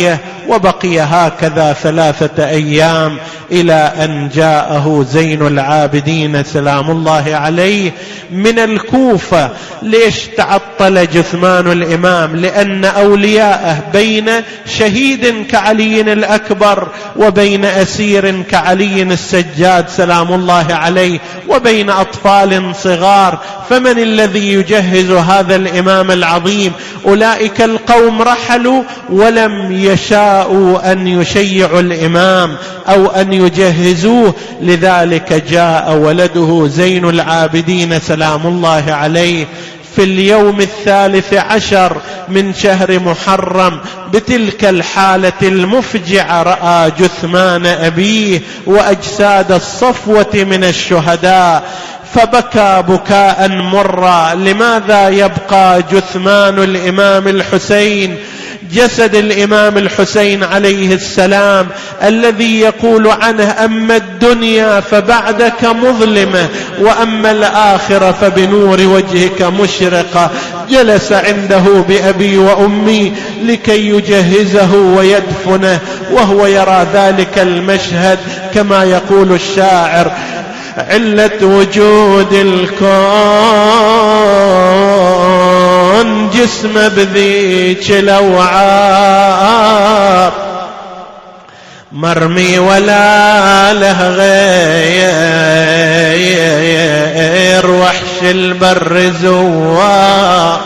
وبقي هكذا 3 أيام إلى أن جاءه زين العابدين سلام الله عليه من الكوفة. ليش تعطل جثمان الإمام؟ لأن أولياءه بين شهيد كعلي الأكبر وبين أسير كعلي السجاد سلام الله عليه وبين أطفال صغار، فمن الذي يجهز هذا الإمام العظيم؟ أولئك القوم رحلوا ولم يشاءوا أن يشيعوا الإمام أو أن يجهزوه، لذلك جاء ولده زين العابدين سلام الله عليه في اليوم 13 من شهر محرم بتلك الحالة المفجعة. رأى جثمان أبيه وأجساد الصفوة من الشهداء فبكى بكاء مرا. لماذا يبقى جثمان الإمام الحسين، جسد الإمام الحسين عليه السلام الذي يقول عنه أما الدنيا فبعدك مظلمة وأما الآخرة فبنور وجهك مشرقة؟ جلس عنده بأبي وأمي لكي يجهزه ويدفنه وهو يرى ذلك المشهد كما يقول الشاعر: علة وجود الكون جسم بذيك الأوعار، مرمي ولا له غير وحش البر زوار،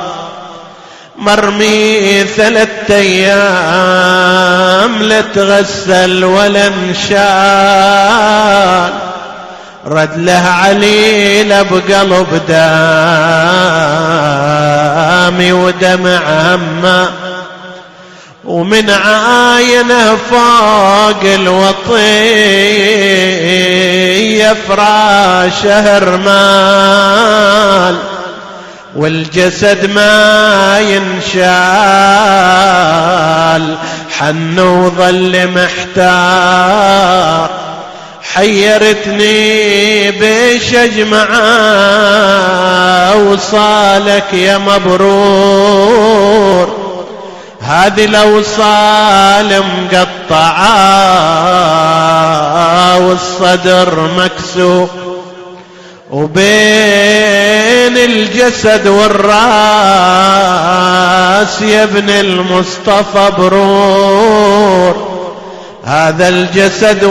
مرمي 3 أيام لا تغسل ولا انشال، رد له عليل بقلب دامي ودمع همه، ومن عاينه فوق الوطية فراشه رمال، والجسد ما ينشال حن وظل محتار. حيرتني بيش اجمعه وصالك يا مبرور، هذه الأوصال مقطعة والصدر مكسور، وبين الجسد والراس يا ابن المصطفى برور، هذا الجسد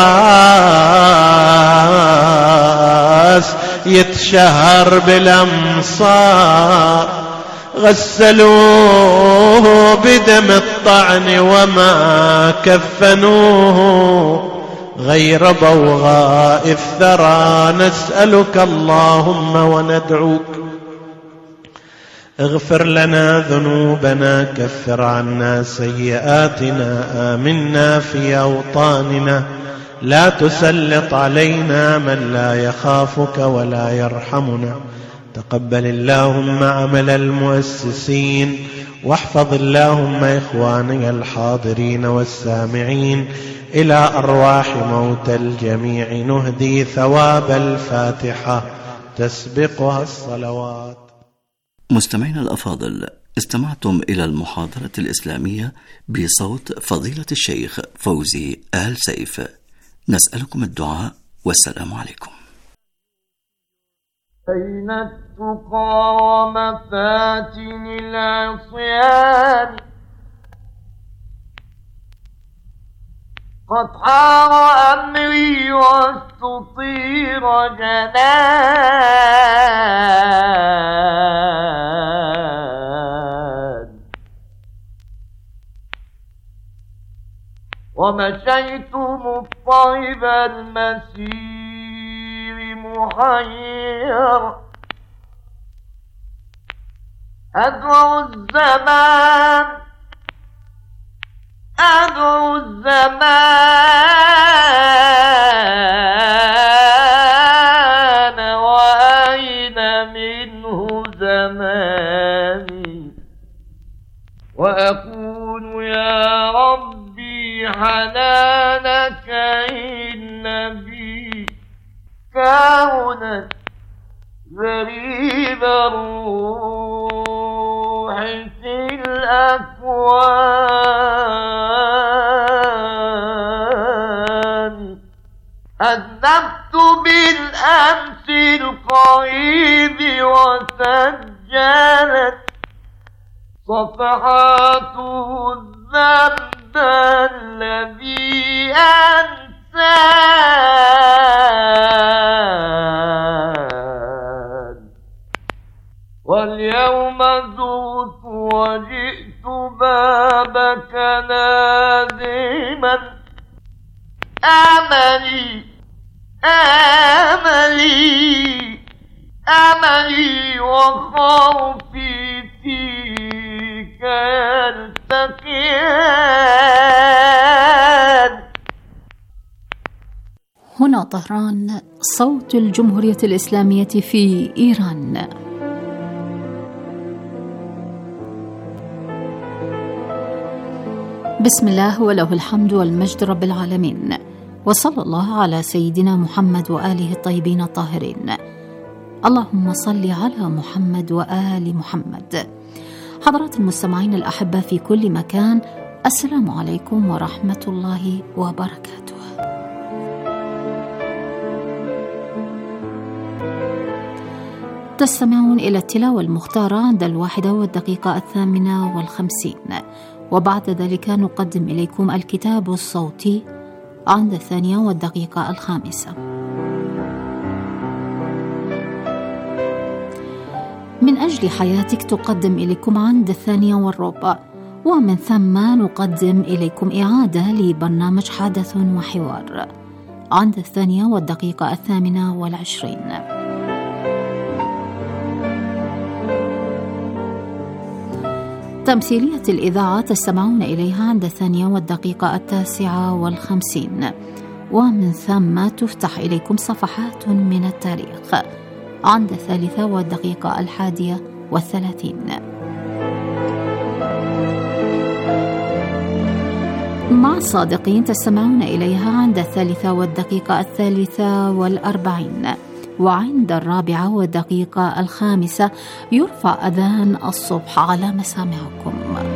والراس يتشهر بالأمصار، غسلوه بدم الطعن وما كفنوه غير بوغاء الثرى. نسألك اللهم وندعوك اغفر لنا ذنوبنا، كفر عنا سيئاتنا، آمنا في أوطاننا، لا تسلط علينا من لا يخافك ولا يرحمنا. تقبل اللهم عمل المؤسسين، واحفظ اللهم إخواني الحاضرين والسامعين. إلى أرواح موتى الجميع نهدي ثواب الفاتحة تسبقها الصلوات. مستمعينا الأفاضل، استمعتم إلى المحاضرة الإسلامية بصوت فضيلة الشيخ فوزي آل سيف. نسألكم الدعاء والسلام عليكم. أين التقى ومفاتن العصيان، قد حار أمري واستطير جنان، ومشيت مضطرب المسير محير، أدعو الزمان أدعو الزمان وأين منه زماني، وأقول يا ربي حنانك إنبي كونت غريب الروح في الأكوان. صفحاته الذنب الذي أنسان واليوم ذقت وجئت بابك نادما أملي وخوفي فيك يلتقيان. هنا طهران، صوت الجمهورية الإسلامية في إيران. بسم الله وله الحمد والمجد رب العالمين، وصلى الله على سيدنا محمد وآله الطيبين الطاهرين. اللهم صل على محمد وآل محمد. حضرات المستمعين الأحبة في كل مكان، السلام عليكم ورحمة الله وبركاته. تستمعون إلى التلاوة المختارة عند 1:08 وبعد ذلك نقدم إليكم الكتاب الصوتي عند 2:05. من أجل حياتك تقدم إليكم عند 2:15، ومن ثم نقدم إليكم إعادة لبرنامج حدث وحوار عند 2:28. تمثيلية الإذاعة تستمعون إليها عند 2:59، ومن ثم تفتح إليكم صفحات من التاريخ عند 3:31. مع الصادقين تستمعون إليها عند 3:43، وعند 4:05 يرفع أذان الصبح على مسامعكم.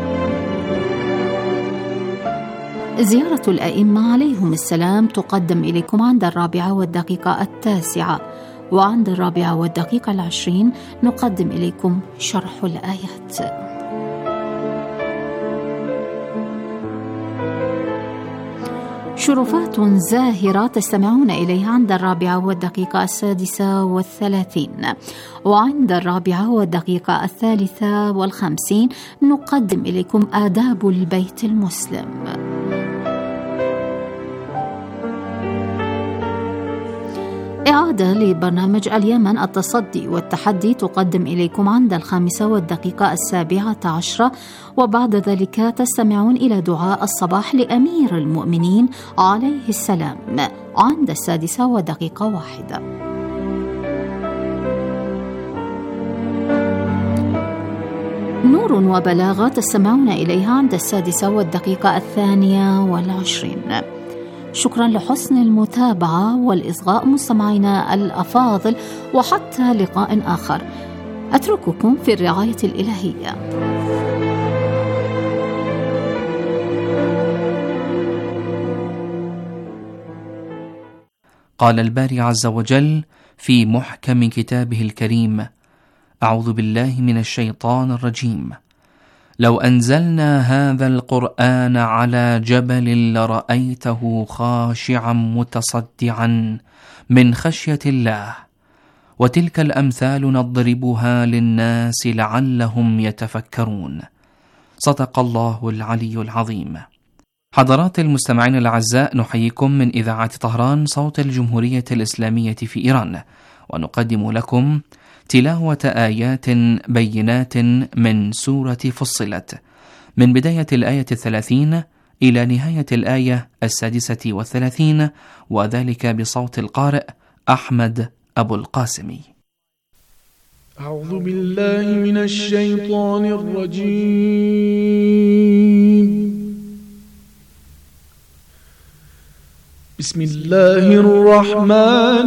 زيارة الأئمة عليهم السلام تقدم إليكم عند 4:09، وعند 4:20 نقدم إليكم شرح الآيات. شرفات زاهرة تستمعون إليها عند 4:36، وعند 4:53 نقدم إليكم آداب البيت المسلم. إعادة لبرنامج اليمن التصدي والتحدي تقدم إليكم عند 5:17، وبعد ذلك تستمعون إلى دعاء الصباح لأمير المؤمنين عليه السلام عند 6:01. نور وبلاغة تستمعون إليها عند 6:22. شكرا لحسن المتابعة والإصغاء مستمعينا الأفاضل، وحتى لقاء آخر أترككم في الرعاية الإلهية. قال الباري عز وجل في محكم كتابه الكريم: أعوذ بالله من الشيطان الرجيم. لو أنزلنا هذا القرآن على جبل لرأيته خاشعا متصدعا من خشية الله، وتلك الأمثال نضربها للناس لعلهم يتفكرون. صدق الله العلي العظيم. حضرات المستمعين الأعزاء، نحييكم من إذاعة طهران صوت الجمهورية الإسلامية في إيران، ونقدم لكم تلاوة آيات بينات من سورة فصلت، من بداية الآية 30 إلى نهاية الآية 36، وذلك بصوت القارئ أحمد أبو القاسمي. أعوذ بالله من الشيطان الرجيم. بسم الله الرحمن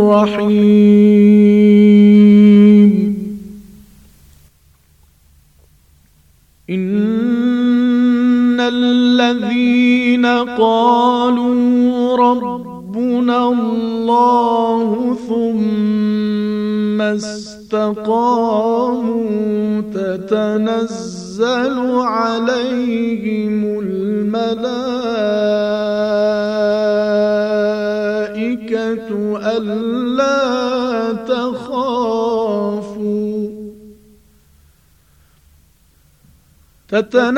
الرحيم. إن الذين قالوا ربنا الله ثم استقاموا استقاموا تتنزل عليهم الملائكة ألا تخافوا